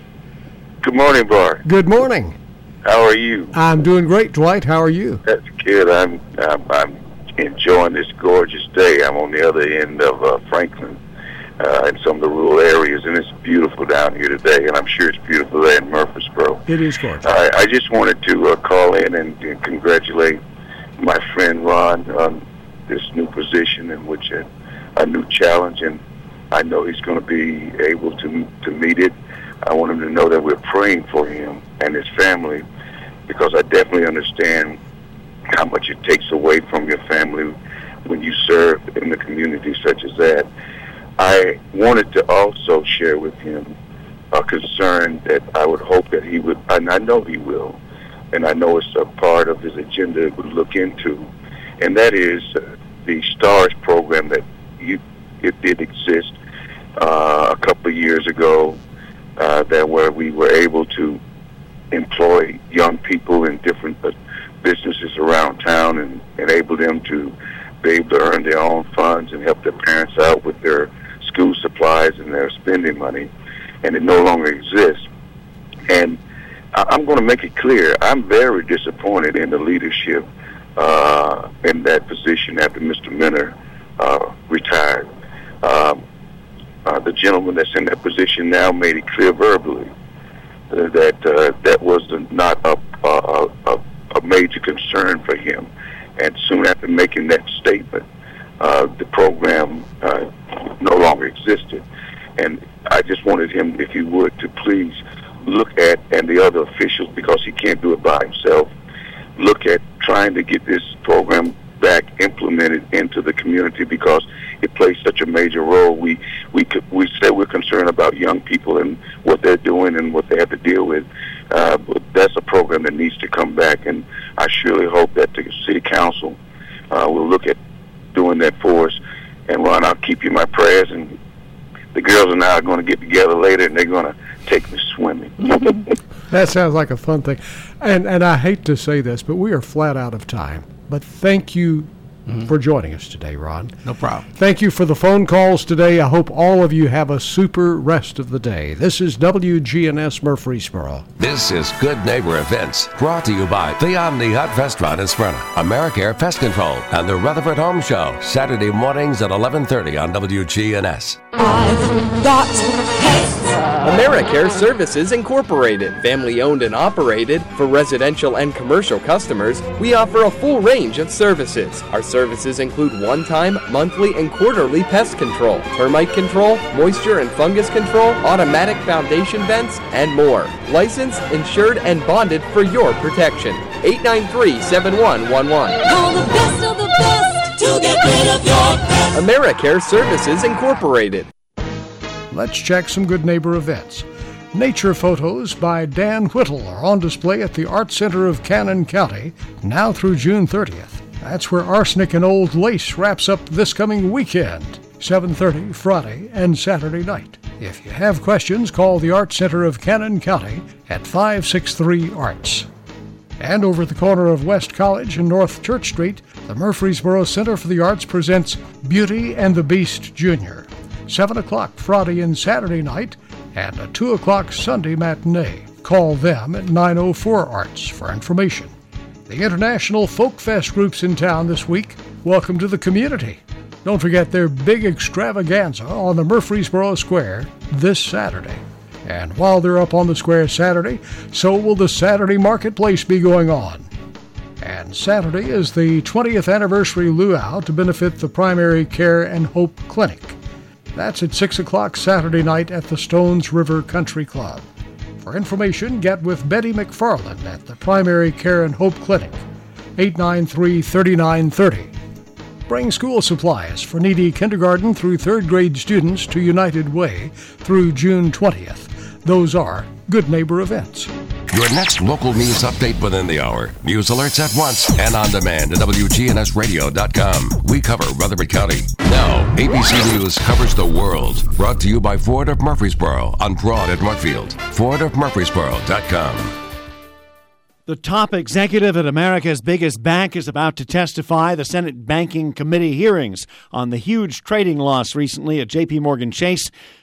Good morning, Bart. Good morning. How are you? I'm doing great, Dwight. How are you? That's good. I'm I'm, I'm enjoying this gorgeous day. I'm on the other end of uh, Franklin, uh, in some of the rural areas, and it's beautiful down here today, and I'm sure it's beautiful there in Murfreesboro. It is gorgeous. I, I just wanted to uh, call in and, and congratulate my friend Ron on this new position in which a, a new challenge, and I know he's going to be able to to meet it. I want him to know that we're praying for him and his family, because I definitely understand how much it takes away from your family when you serve in the community such as that. I wanted to also share with him a concern that I would hope that he would, and I know he will, and I know it's a part of his agenda that would look into, and that is uh, the STARS program that you, it did exist uh, a couple of years ago, uh, that where we were able to employ young people in different uh, businesses around town and enable them to be able to earn their own funds and help their parents out with their school supplies and their spending money, and it no longer exists. And I- I'm going to make it clear, I'm very disappointed in the leadership uh, in that position after Mister Minner uh, retired. Um, uh, the gentleman that's in that position now made it clear verbally uh, that uh, that was not a, a, a, a major concern for him. And soon after making that statement, uh, the program uh, no longer existed. And I just wanted him, if he would, to please look at, and the other officials, because he can't do it by himself, look at trying to get this program back implemented into the community, because it plays such a major role. We we could, we say we're concerned about young people and what they're doing and what they have to deal with, uh, but that's a program that needs to come back, and I surely hope that the city council uh, will look at doing that for us. And Ron, I'll keep you in my prayers, and the girls and I are going to get together later, and they're going to take me swimming. That sounds like a fun thing. And and I hate to say this, but we are flat out of time. But thank you mm-hmm. for joining us today, Ron. No problem. Thank you for the phone calls today. I hope all of you have a super rest of the day. This is W G N S Murfreesboro. This is Good Neighbor Events, brought to you by the Omni Hut Restaurant in Smyrna, AmeriCare Pest Control, and the Rutherford Home Show, Saturday mornings at eleven thirty on W G N S. I've got pets. AmeriCare Services Incorporated, family owned and operated. For residential and commercial customers, we offer a full range of services. Our services include one-time, monthly, and quarterly pest control, termite control, moisture and fungus control, automatic foundation vents, and more. Licensed, insured, and bonded for your protection. eight nine three, seven one one one. Call the best of the best to get rid of your pest. AmeriCare Services Incorporated. Let's check some Good Neighbor events. Nature photos by Dan Whittle are on display at the Art Center of Cannon County now through June thirtieth. That's where Arsenic and Old Lace wraps up this coming weekend, seven thirty Friday and Saturday night. If you have questions, call the Art Center of Cannon County at five six three arts. And over at the corner of West College and North Church Street, the Murfreesboro Center for the Arts presents Beauty and the Beast Junior seven o'clock Friday and Saturday night, and a two o'clock Sunday matinee. Call them at nine oh four arts for information. The International Folk Fest groups in town this week. Welcome to the community. Don't forget their big extravaganza on the Murfreesboro Square this Saturday. And while they're up on the square Saturday, so will the Saturday Marketplace be going on. And Saturday is the twentieth anniversary luau to benefit the Primary Care and Hope Clinic. That's at six o'clock Saturday night at the Stones River Country Club. For information, get with Betty McFarland at the Primary Care and Hope Clinic, eight nine three, three nine three zero. Bring school supplies for needy kindergarten through third grade students to United Way through June twentieth. Those are Good Neighbor events. Your next local news update within the hour. News alerts at once and on demand at W G N S radio dot com. We cover Rutherford County. Now, A B C News covers the world. Brought to you by Ford of Murfreesboro on Broad at Northfield. Ford of Murfreesboro dot com. The top executive at America's biggest bank is about to testify. The Senate Banking Committee hearings on the huge trading loss recently at J P Morgan Chase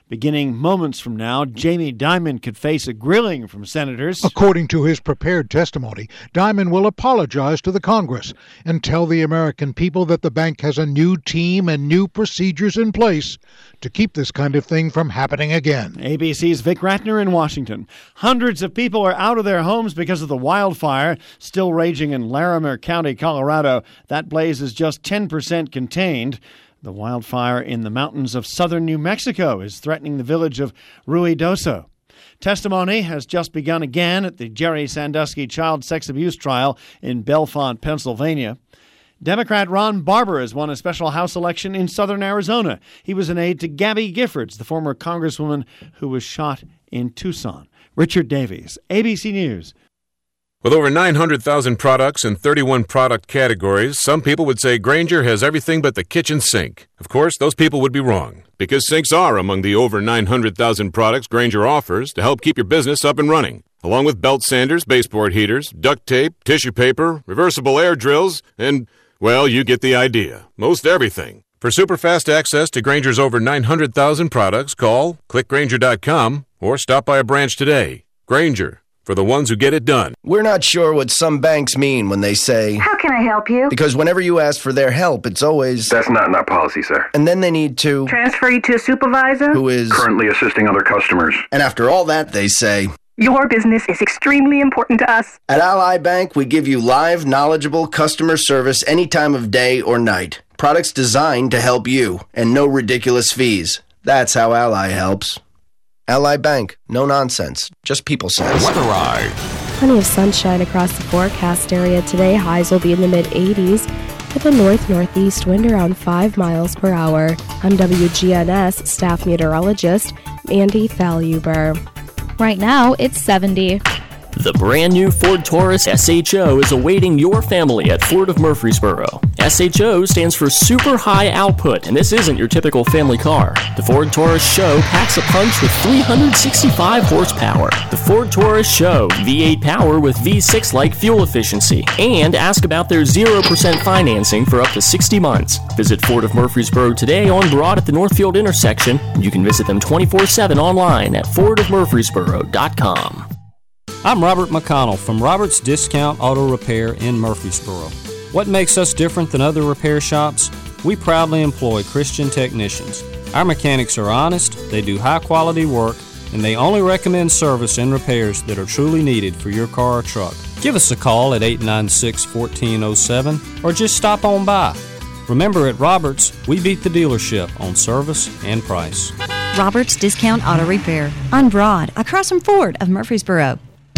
Beginning moments from now, Jamie Dimon could face a grilling from senators. According to his prepared testimony, Dimon will apologize to the Congress and tell the American people that the bank has a new team and new procedures in place to keep this kind of thing from happening again. A B C's Vic Ratner in Washington. Hundreds of people are out of their homes because of the wildfire still raging in Larimer County, Colorado. That blaze is just ten percent contained. The wildfire in the mountains of southern New Mexico is threatening the village of Ruidoso. Testimony has just begun again at the Jerry Sandusky child sex abuse trial in Bellefonte, Pennsylvania. Democrat Ron Barber has won a special House election in southern Arizona. He was an aide to Gabby Giffords, the former congresswoman who was shot in Tucson. Richard Davies, A B C News. With over nine hundred thousand products in thirty-one product categories, some people would say Grainger has everything but the kitchen sink. Of course, those people would be wrong, because sinks are among the over nine hundred thousand products Grainger offers to help keep your business up and running, along with belt sanders, baseboard heaters, duct tape, tissue paper, reversible air drills, and, well, you get the idea. Most everything. For super fast access to Grainger's over nine hundred thousand products, call click grainger dot com or stop by a branch today. Grainger, for the ones who get it done. We're not sure what some banks mean when they say, "How can I help you?" Because whenever you ask for their help, it's always, "That's not in our policy, sir." And then they need to transfer you to a supervisor who is currently assisting other customers. And after all that, they say, "Your business is extremely important to us." At Ally Bank, we give you live, knowledgeable customer service any time of day or night. Products designed to help you, and no ridiculous fees. That's how Ally helps. Ally Bank, no nonsense, just people sense. Weather Eye. Plenty of sunshine across the forecast area today. Highs will be in the mid eighties with a north-northeast wind around five miles per hour. I'm W G N S staff meteorologist Mandy Thaluber. Right now, it's seventy. The brand new Ford Taurus S H O is awaiting your family at Ford of Murfreesboro. S H O stands for Super High Output, and this isn't your typical family car. The Ford Taurus Show packs a punch with three hundred sixty-five horsepower. The Ford Taurus Show, V eight power with V six-like fuel efficiency. And ask about their zero percent financing for up to sixty months. Visit Ford of Murfreesboro today on Broad at the Northfield intersection. You can visit them twenty-four seven online at ford of murfreesboro dot com. I'm Robert McConnell from Robert's Discount Auto Repair in Murfreesboro. What makes us different than other repair shops? We proudly employ Christian technicians. Our mechanics are honest, they do high-quality work, and they only recommend service and repairs that are truly needed for your car or truck. Give us a call at eight nine six, one four zero seven or just stop on by. Remember, at Roberts, we beat the dealership on service and price. Roberts Discount Auto Repair on Broad, across from Ford of Murfreesboro.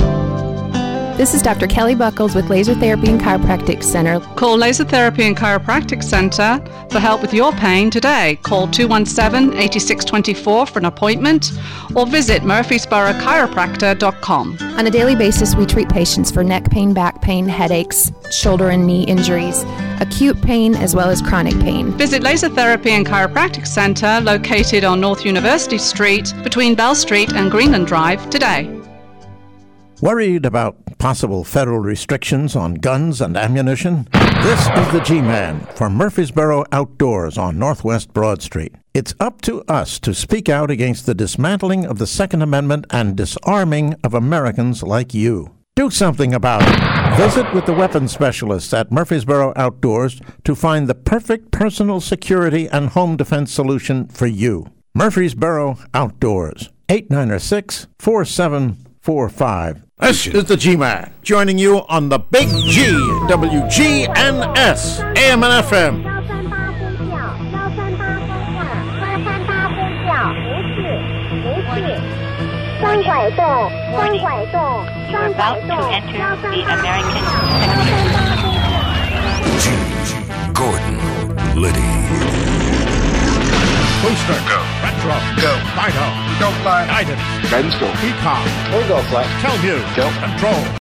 This is Doctor Kelly Buckles with Laser Therapy and Chiropractic Center. Call Laser Therapy and Chiropractic Center for help with your pain today. Call two one seven, eight six two four for an appointment or visit murfreesboro chiropractor dot com. On a daily basis, we treat patients for neck pain, back pain, headaches, shoulder and knee injuries, acute pain, as well as chronic pain. Visit Laser Therapy and Chiropractic Center located on North University Street between Bell Street and Greenland Drive today. Worried about possible federal restrictions on guns and ammunition? This is the G-Man for Murfreesboro Outdoors on Northwest Broad Street. It's up to us to speak out against the dismantling of the Second Amendment and disarming of Americans like you. Do something about it. Visit with the weapons specialists at Murfreesboro Outdoors to find the perfect personal security and home defense solution for you. Murfreesboro Outdoors, eight nine six, four seven four five. This is the G-Man, joining you on the Big G, W G N S, A M and F M. You're about to enter the American G. Gordon Liddy. Booster. Go. Retro. Go. Fido. Go fly. Guidance. Guidance go. Ecom. We'll go fly. Telmute. Go. Control.